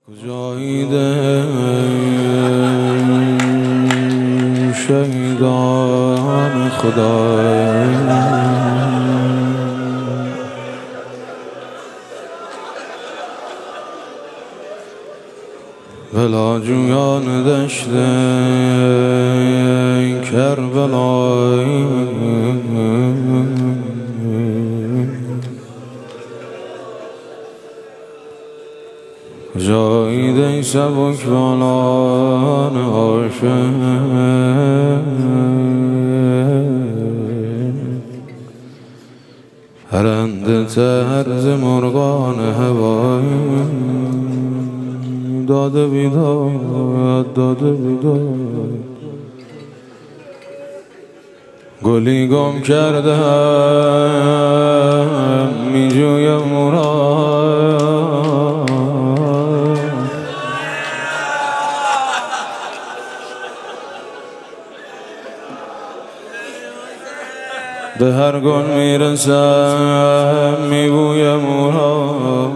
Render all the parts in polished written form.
کجایید شهیدان خدا، بلاجویان دشت کربلایی، کجایید ای سبکبالان عاشق، پرنده تر ز مرغان هوایی، داده بیداد داده بیداد، گلی گم کردم می جویم مراد، به هر گل می رسم می بویم مراد،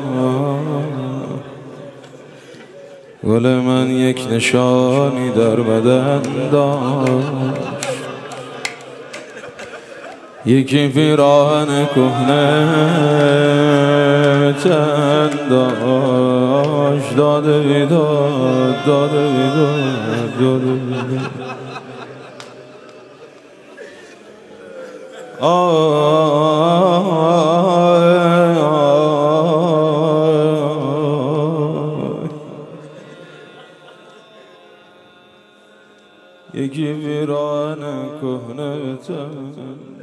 گل من یک نشانی در بدن داشت، یکی پیراهن کهنه تن داشت، داده بیداد داده بیداد داده بیداد. یکی پیراهن کهنه تن